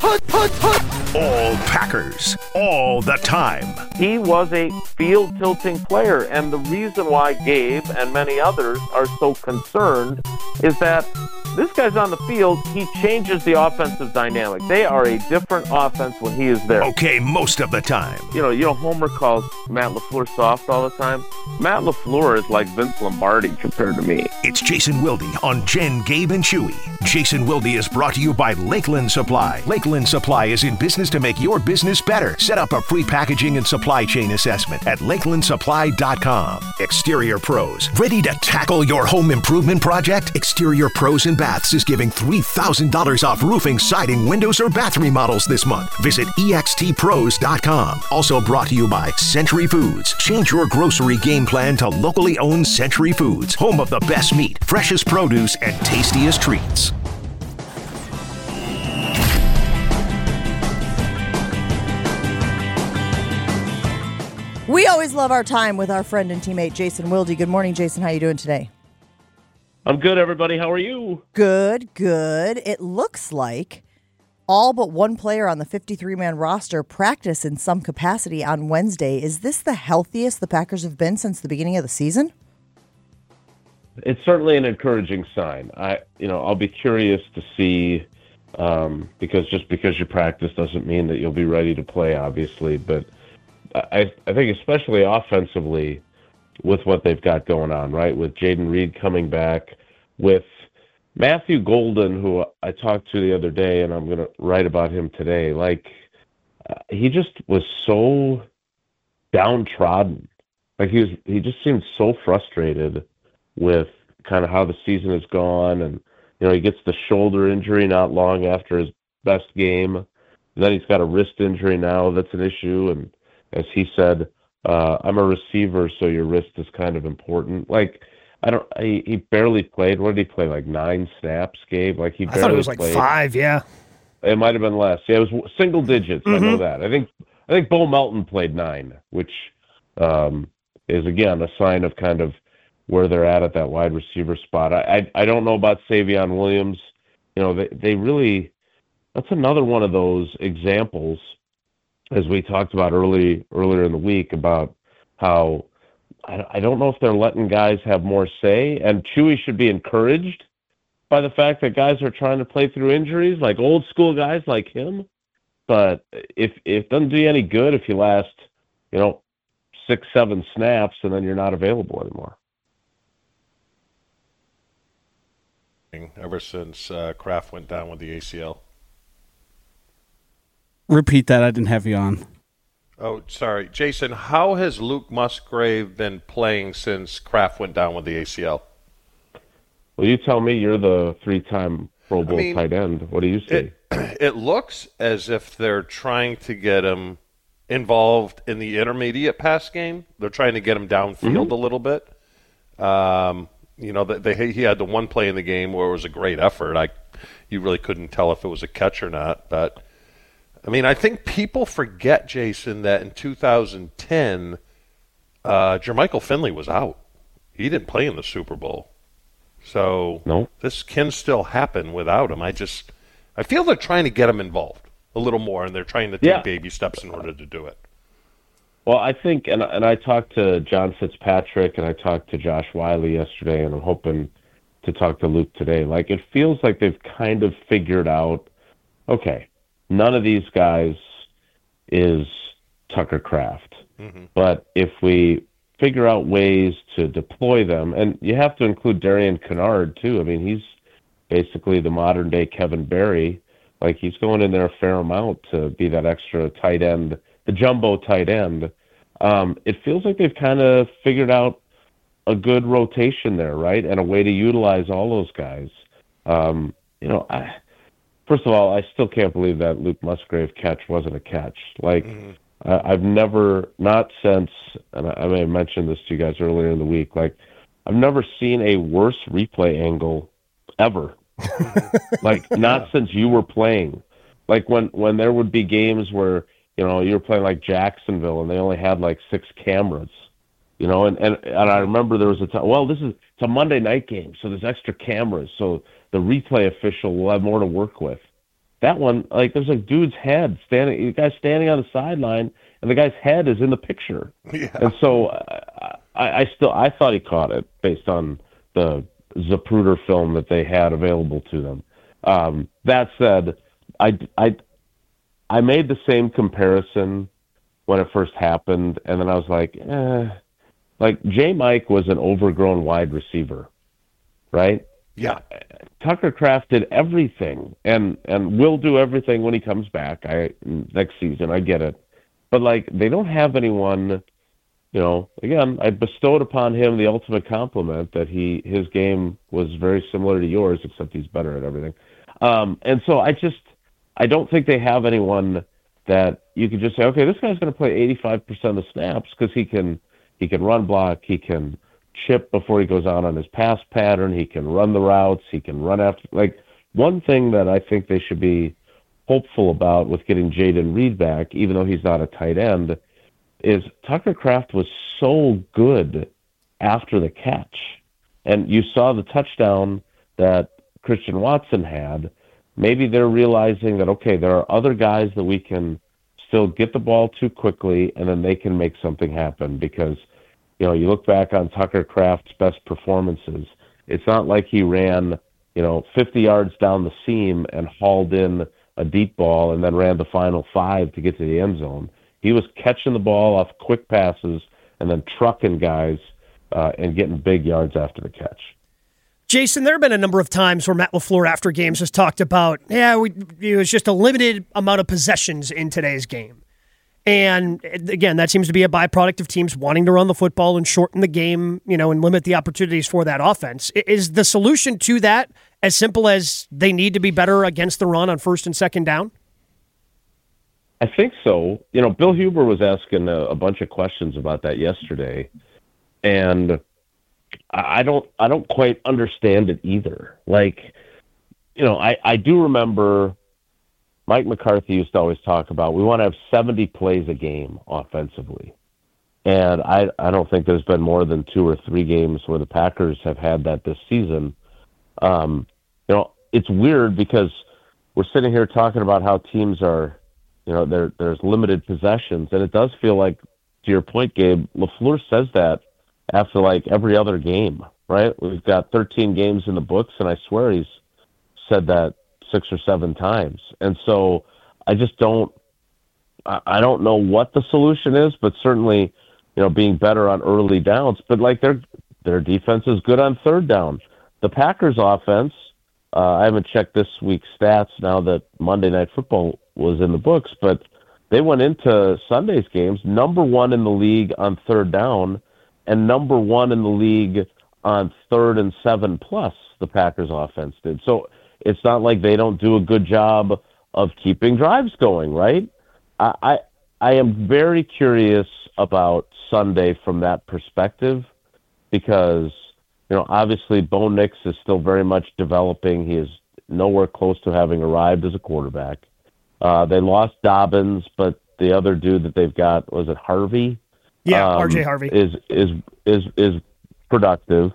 All Packers, all the time. He was a field-tilting player, and the reason why Gabe and many others are so concerned is that this guy's on the field, he changes the offensive dynamic. They are a different offense when he is there. Okay, most of the time. You know, Homer calls Matt LaFleur soft all the time. Matt LaFleur is like Vince Lombardi compared to me. It's Jason Wilde on Jen, Gabe, and Chewy. Jason Wilde is brought to you by Lakeland Supply. Lakeland Supply is in business to make your business better. Set up a free packaging and supply chain assessment at lakelandsupply.com. Exterior Pros. Ready to tackle your home improvement project? Exterior Pros and Baths is giving $3,000 off roofing, siding, windows, or bath remodels this month. Visit extpros.com. Also brought to you by Century Foods. Change your grocery game plan to locally owned Century Foods, home of the best meat, freshest produce, and tastiest treats. We always love our time with our friend and teammate Jason Wilde. Good morning, Jason. How are you doing today? I'm good, everybody. How are you? Good, good. It looks like all but one player on the 53-man roster practice in some capacity on Wednesday. Is this the healthiest the Packers have been since the beginning of the season? It's certainly an encouraging sign. I'll be curious to see, because just because you practice doesn't mean that you'll be ready to play, obviously. But I think especially offensively with what they've got going on, right? With Jaden Reed coming back, with Matthew Golden, who I talked to the other day, and I'm going to write about him today. He just was so downtrodden. He just seemed so frustrated with kind of how the season has gone. And, he gets the shoulder injury not long after his best game. And then he's got a wrist injury now that's an issue. And as he said, I'm a receiver, so your wrist is kind of important. He barely played. What did he play? 9 snaps, Gabe? I thought it was played. 5, yeah. It might have been less. Yeah, it was single digits. Mm-hmm. I know that. I think Bo Melton played 9, which is again a sign of kind of where they're at that wide receiver spot. I don't know about Savion Williams. They really, that's another one of those examples, as we talked about earlier in the week, about how I don't know if they're letting guys have more say, and Chewy should be encouraged by the fact that guys are trying to play through injuries, like old school guys like him. But if it doesn't do you any good if you last, 6-7 snaps and then you're not available anymore. Ever since Kraft went down with the ACL. Repeat that. I didn't have you on. Oh, sorry. Jason, how has Luke Musgrave been playing since Kraft went down with the ACL? Well, you tell me. You're the 3-time Pro Bowl tight end. What do you see? It looks as if they're trying to get him involved in the intermediate pass game. They're trying to get him downfield a little bit. He had the one play in the game where it was a great effort. You really couldn't tell if it was a catch or not, but I think people forget, Jason, that in 2010, Jermichael Finley was out. He didn't play in the Super Bowl. So This can still happen without him. I feel they're trying to get him involved a little more, and they're trying to take baby steps in order to do it. Well, I think, and I talked to John Fitzpatrick, and I talked to Josh Wiley yesterday, and I'm hoping to talk to Luke today. It feels like they've kind of figured out, okay, none of these guys is Tucker Kraft. Mm-hmm. But if we figure out ways to deploy them, and you have to include Darian Kennard too. He's basically the modern day Kevin Berry. He's going in there a fair amount to be that extra tight end, the jumbo tight end. It feels like they've kind of figured out a good rotation there, right? And a way to utilize all those guys. First of all, I still can't believe that Luke Musgrave catch wasn't a catch. I've never, not since, and I may have mentioned this to you guys earlier in the week, I've never seen a worse replay angle ever. Not since you were playing. When there would be games where, you were playing like Jacksonville and they only had 6 cameras, and I remember there was a time, it's a Monday night game, so there's extra cameras, so the replay official will have more to work with. that one, like there's a dude's head standing, the guy's standing on the sideline, and the guy's head is in the picture. Yeah. And so I thought he caught it based on the Zapruder film that they had available to them. That said, I made the same comparison when it first happened, and then I was like J. Mike was an overgrown wide receiver, right? Yeah. Tucker Kraft did everything, and will do everything when he comes back next season. I get it. But, like, they don't have anyone, again, I bestowed upon him the ultimate compliment that his game was very similar to yours, except he's better at everything. And so I don't think they have anyone that you could just say, okay, this guy's going to play 85% of the snaps because he can run block, he can chip before he goes out on his pass pattern, he can run the routes, he can run after. Like, one thing that I think they should be hopeful about with getting Jayden Reed back, even though he's not a tight end, is Tucker Kraft was so good after the catch. And you saw the touchdown that Christian Watson had. Maybe they're realizing that, okay, there are other guys that we can still get the ball to quickly, and then they can make something happen. Because, you look back on Tucker Kraft's best performances, it's not like he ran, 50 yards down the seam and hauled in a deep ball and then ran the final 5 to get to the end zone. He was catching the ball off quick passes and then trucking guys and getting big yards after the catch. Jason, there have been a number of times where Matt LaFleur after games has talked about, it was just a limited amount of possessions in today's game. And again, that seems to be a byproduct of teams wanting to run the football and shorten the game, and limit the opportunities for that offense. Is the solution to that as simple as they need to be better against the run on first and second down? I think so. Bill Huber was asking a bunch of questions about that yesterday, and I don't quite understand it either. Like, I do remember Mike McCarthy used to always talk about we want to have 70 plays a game offensively. And I don't think there's been more than 2 or 3 games where the Packers have had that this season. It's weird because we're sitting here talking about how teams are, there's limited possessions. And it does feel like, to your point, Gabe, LaFleur says that after like every other game, right? We've got 13 games in the books, and I swear he's said that 6 or 7 times. And so I don't know what the solution is, but certainly, being better on early downs. But like their defense is good on third down. The Packers offense, I haven't checked this week's stats now that Monday Night Football was in the books, but they went into Sunday's games number 1 in the league on third down and number 1 in the league on 3rd and 7+, the Packers offense did. So it's not like they don't do a good job of keeping drives going, right? I am very curious about Sunday from that perspective because, obviously Bo Nix is still very much developing. He is nowhere close to having arrived as a quarterback. They lost Dobbins, but the other dude that they've got, was it Harvey? Yeah, RJ Harvey is productive,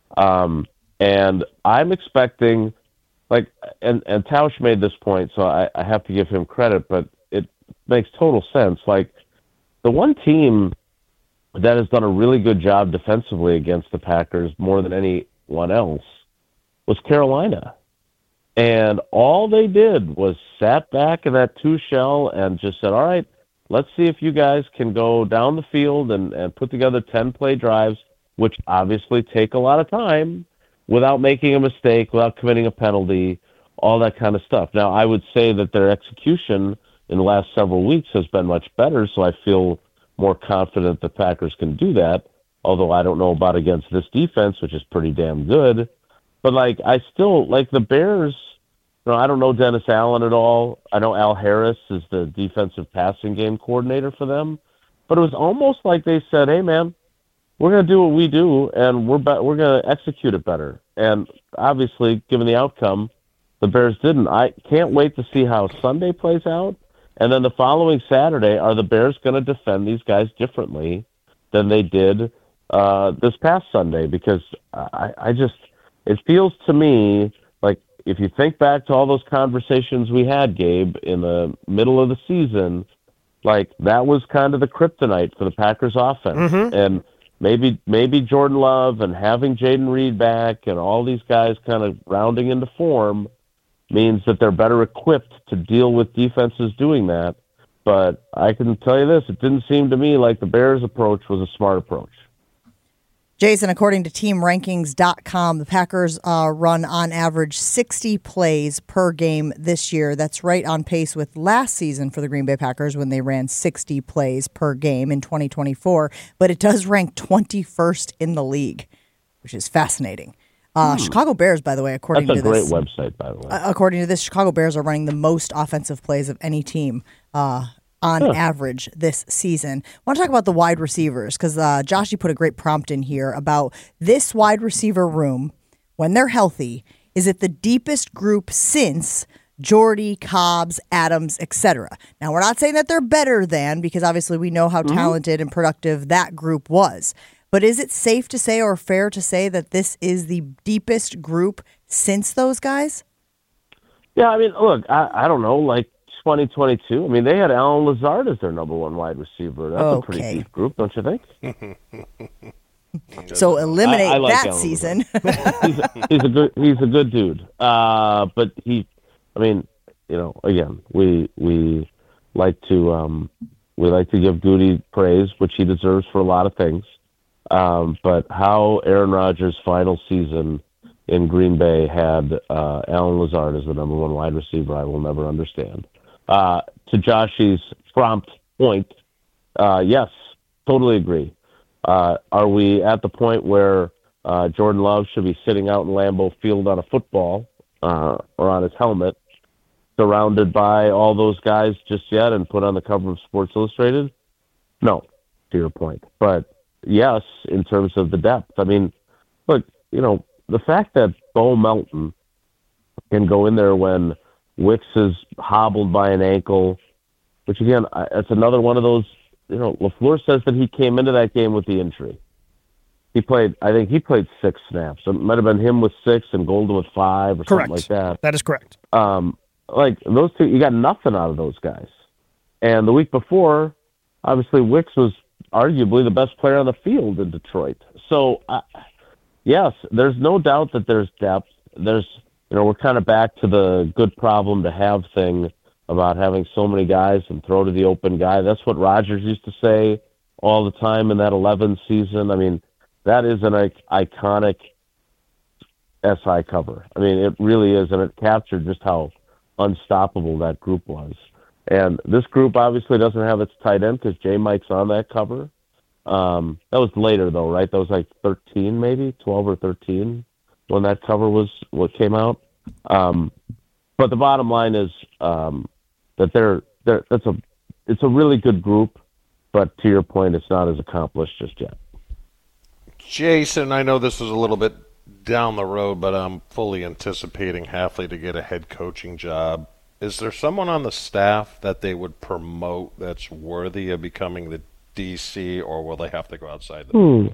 and I'm expecting, like, and Tausch made this point, so I have to give him credit, but it makes total sense. Like, the one team that has done a really good job defensively against the Packers more than anyone else was Carolina. And all they did was sat back in that 2 shell and just said, all right, let's see if you guys can go down the field and put together 10-play drives, which obviously take a lot of time, without making a mistake, without committing a penalty, all that kind of stuff. Now, I would say that their execution in the last several weeks has been much better, so I feel more confident the Packers can do that, although I don't know about against this defense, which is pretty damn good. But, like, I still, like, the Bears, I don't know Dennis Allen at all. I know Al Harris is the defensive passing game coordinator for them. But it was almost like they said, hey, man, we're going to do what we do, and we're going to execute it better. And obviously, given the outcome, the Bears didn't. I can't wait to see how Sunday plays out. And then the following Saturday, are the Bears going to defend these guys differently than they did this past Sunday? Because it feels to me like if you think back to all those conversations we had, Gabe, in the middle of the season, like that was kind of the kryptonite for the Packers offense. And maybe Jordan Love and having Jaden Reed back and all these guys kind of rounding into form means that they're better equipped to deal with defenses doing that. But I can tell you this, it didn't seem to me like the Bears' approach was a smart approach. Jason, according to TeamRankings.com, the Packers run on average 60 plays per game this year. That's right on pace with last season for the Green Bay Packers when they ran 60 plays per game in 2024. But it does rank 21st in the league, which is fascinating. Chicago Bears, by the way, according to this. That's a great website, by the way. According to this, Chicago Bears are running the most offensive plays of any team on average this season. I want to talk about the wide receivers because Joshy put a great prompt in here about this wide receiver room, when they're healthy, is it the deepest group since Jordy, Cobbs, Adams, etc. Now, we're not saying that they're better than, because obviously we know how talented and productive that group was. But is it safe to say or fair to say that this is the deepest group since those guys? Yeah, I mean, look, I don't know, like 2022. I mean, they had Alan Lazard as their number one wide receiver. That's a pretty deep group, don't you think? So eliminate I like that Alan season. he's a good dude. But again, we like to give Goody praise, which he deserves for a lot of things. But how Aaron Rodgers' final season in Green Bay had Alan Lazard as the number one wide receiver, I will never understand. To Joshy's prompt point, yes, totally agree. Are we at the point where Jordan Love should be sitting out in Lambeau Field on a football or on his helmet, surrounded by all those guys just yet and put on the cover of Sports Illustrated? No, to your point. But yes, in terms of the depth. I mean, look, the fact that Bo Melton can go in there when Wicks is hobbled by an ankle, which again, it's another one of those, LaFleur says that he came into that game with the injury. I think he played 6 snaps. It might have been him with 6 and Golden with 5 or something like that. That is correct. Like those two, you got nothing out of those guys. And the week before, obviously Wicks was arguably the best player on the field in Detroit. So, yes, there's no doubt that there's depth. We're kind of back to the good problem to have thing about having so many guys and throw to the open guy. That's what Rodgers used to say all the time in that 11 season. I mean, that is an iconic SI cover. I mean, it really is, and it captured just how unstoppable that group was. And this group obviously doesn't have its tight end because J. Mike's on that cover. That was later, though, right? That was like 13, maybe 12 or 13 when that cover was what came out. But the bottom line is that it's a really good group. But to your point, it's not as accomplished just yet. Jason, I know this is a little bit down the road, but I'm fully anticipating Hafley to get a head coaching job. Is there someone on the staff that they would promote that's worthy of becoming the DC, or will they have to go outside the field?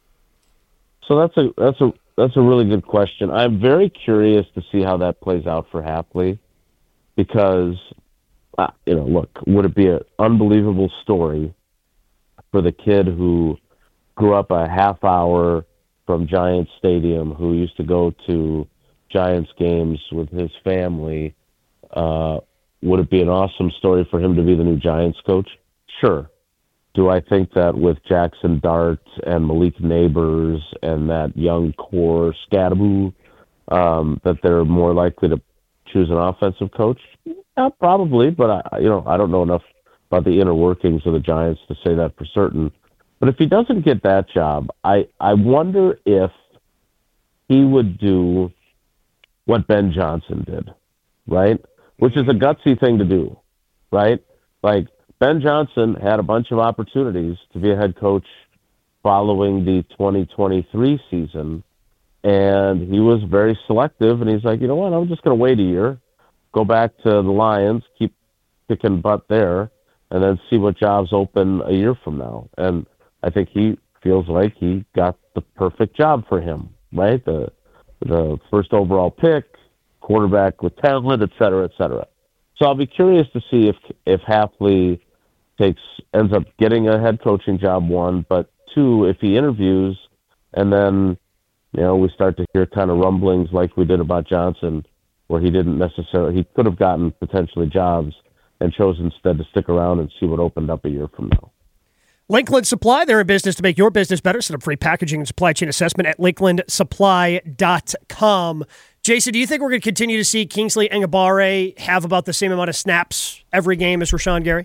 So that's a really good question. I'm very curious to see how that plays out for Hafley, because look, would it be an unbelievable story for the kid who grew up a half hour from Giants Stadium, who used to go to Giants games with his family? Would it be an awesome story for him to be the new Giants coach? Sure. Do I think that with Jackson Dart and Malik Neighbors and that young core Scadaboo, that they're more likely to choose an offensive coach? Yeah, probably, but I don't know enough about the inner workings of the Giants to say that for certain. But if he doesn't get that job, I wonder if he would do what Ben Johnson did, right? Which is a gutsy thing to do, right? Like, Ben Johnson had a bunch of opportunities to be a head coach following the 2023 season, and he was very selective, and he's like, you know what, I'm just going to wait a year, go back to the Lions, keep kicking butt there, and then see what jobs open a year from now. And I think he feels like he got the perfect job for him, right? The first overall pick, quarterback with talent, et cetera, et cetera. So I'll be curious to see if Hafley ends up getting a head coaching job, one, but two, if he interviews and then, we start to hear kind of rumblings like we did about Johnson, where he could have gotten potentially jobs and chose instead to stick around and see what opened up a year from now. Lakeland Supply, they're in business to make your business better. Set up free packaging and supply chain assessment at lakelandsupply.com. Jason, do you think we're going to continue to see Kingsley Enagbare have about the same amount of snaps every game as Rashawn Gary?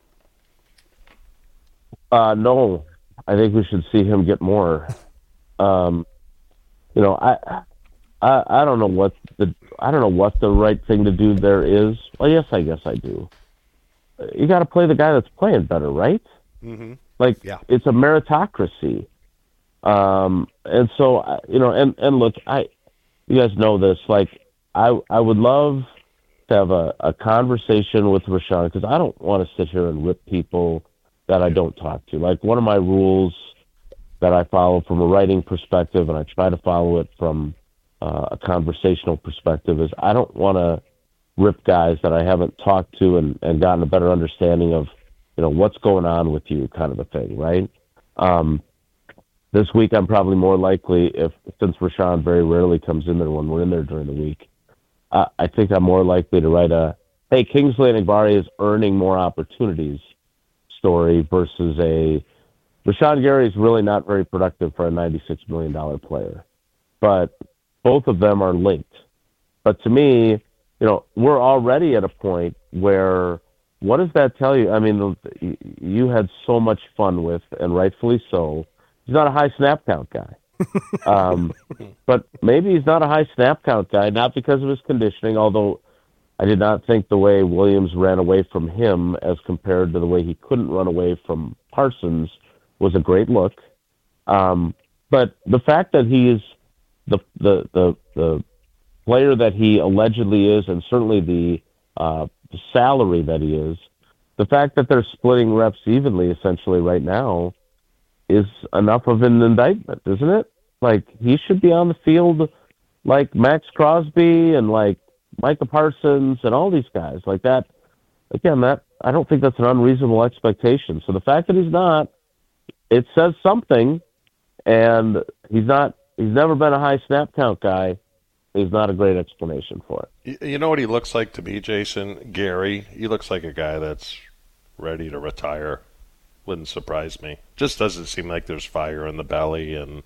No. I think we should see him get more. I don't know what the right thing to do there is. Well, yes, I guess I do. You got to play the guy that's playing better, right? Mm-hmm. It's a meritocracy. And so, and look, you guys know this. I would love to have a conversation with Rashawn, because I don't want to sit here and rip people that I don't talk to. One of my rules that I follow from a writing perspective, and I try to follow it from a conversational perspective, is I don't want to rip guys that I haven't talked to and gotten a better understanding of, what's going on with you, kind of a thing, right? This week I'm probably more likely, since Rashawn very rarely comes in there when we're in there during the week, I think I'm more likely to write hey, Kingsley Enagbare is earning more opportunities story versus Rashawn Gary is really not very productive for a $96 million player. But both of them are linked. But to me, we're already at a point where, what does that tell you? I mean, you had so much fun with, and rightfully so, he's not a high snap count guy. But maybe he's not a high snap count guy, not because of his conditioning, although I did not think the way Williams ran away from him as compared to the way he couldn't run away from Parsons was a great look. But the fact that he is the player that he allegedly is, and certainly the salary that he is, the fact that they're splitting reps evenly essentially right now is enough of an indictment, isn't it? He should be on the field like Max Crosby and like Micah Parsons and all these guys like that. Again, I don't think that's an unreasonable expectation. So the fact that he's not, it says something, and he's never been a high snap count guy, is not a great explanation for it. You know what he looks like to me, Jason? Gary, he looks like a guy that's ready to retire. Wouldn't surprise me. Just doesn't seem like there's fire in the belly. And,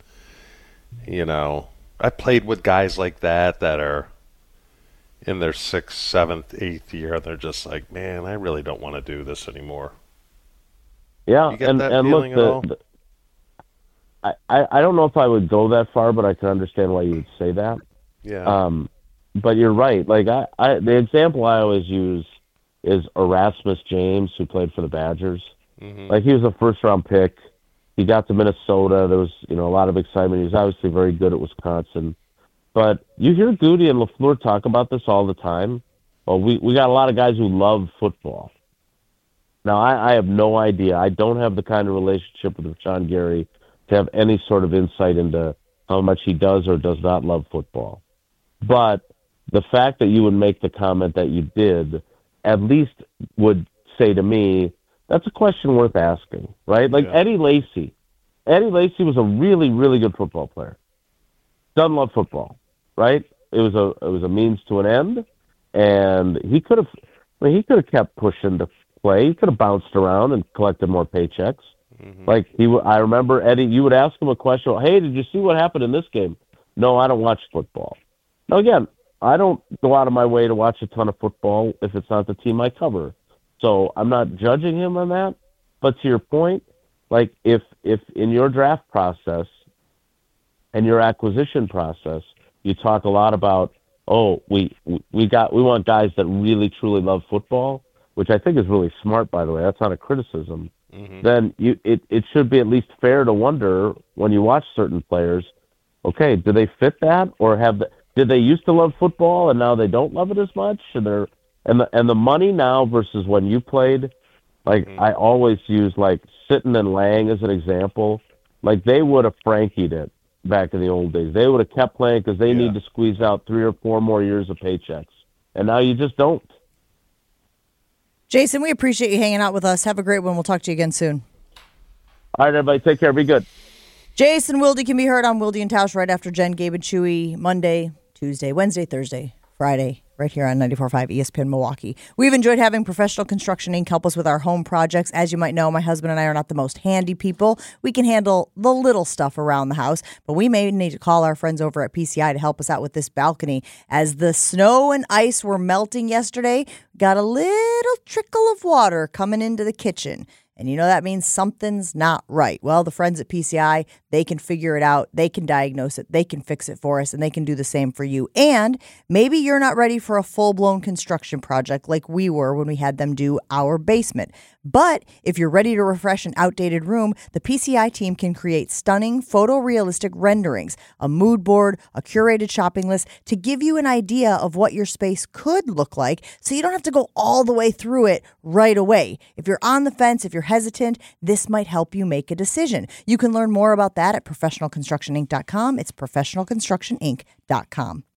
I played with guys like that are in their 6th, 7th, 8th year, and they're just like, man, I really don't want to do this anymore. Yeah, you get that feeling at all? I don't know if I would go that far, but I can understand why you would say that. Yeah. But you're right. The example I always use is Erasmus James, who played for the Badgers. Mm-hmm. He was a first-round pick. He got to Minnesota. There was, a lot of excitement. He was obviously very good at Wisconsin. But you hear Goody and LaFleur talk about this all the time. Well, we got a lot of guys who love football. Now, I have no idea. I don't have the kind of relationship with Rashawn Gary to have any sort of insight into how much he does or does not love football. But the fact that you would make the comment that you did at least would say to me, that's a question worth asking, right? Yeah. Eddie Lacy. Eddie Lacy was a really, really good football player. Doesn't love football, right? It was a means to an end, and he could have kept pushing to play. He could have bounced around and collected more paychecks. Mm-hmm. I remember Eddie. You would ask him a question. Hey, did you see what happened in this game? No, I don't watch football. Now again, I don't go out of my way to watch a ton of football if it's not the team I cover. So I'm not judging him on that. But to your point, if in your draft process and your acquisition process, you talk a lot about, we want guys that really truly love football, which I think is really smart, by the way. That's not a criticism. Mm-hmm. Then it should be at least fair to wonder when you watch certain players, okay, do they fit that, or did they used to love football and now they don't love it as much? And the money now versus when you played, mm-hmm. I always use Sitton and Lang as an example. They would have Frankied it back in the old days. They would have kept playing because they need to squeeze out 3 or 4 more years of paychecks. And now you just don't. Jason, we appreciate you hanging out with us. Have a great one. We'll talk to you again soon. All right, everybody, take care. Be good. Jason Wilde can be heard on Wilde and Tausch right after Jen, Gabe, and Chewy Monday, Tuesday, Wednesday, Thursday, Friday, right here on 94.5 ESPN Milwaukee. We've enjoyed having Professional Construction Inc. help us with our home projects. As you might know, my husband and I are not the most handy people. We can handle the little stuff around the house, but we may need to call our friends over at PCI to help us out with this balcony. As the snow and ice were melting yesterday, got a little trickle of water coming into the kitchen. And you know that means something's not right. Well, the friends at PCI, they can figure it out. They can diagnose it. They can fix it for us, and they can do the same for you. And maybe you're not ready for a full-blown construction project like we were when we had them do our basement. But if you're ready to refresh an outdated room, the PCI team can create stunning photorealistic renderings, a mood board, a curated shopping list to give you an idea of what your space could look like so you don't have to go all the way through it right away. If you're on the fence, if you're hesitant, this might help you make a decision. You can learn more about that at professionalconstructioninc.com. It's professionalconstructioninc.com.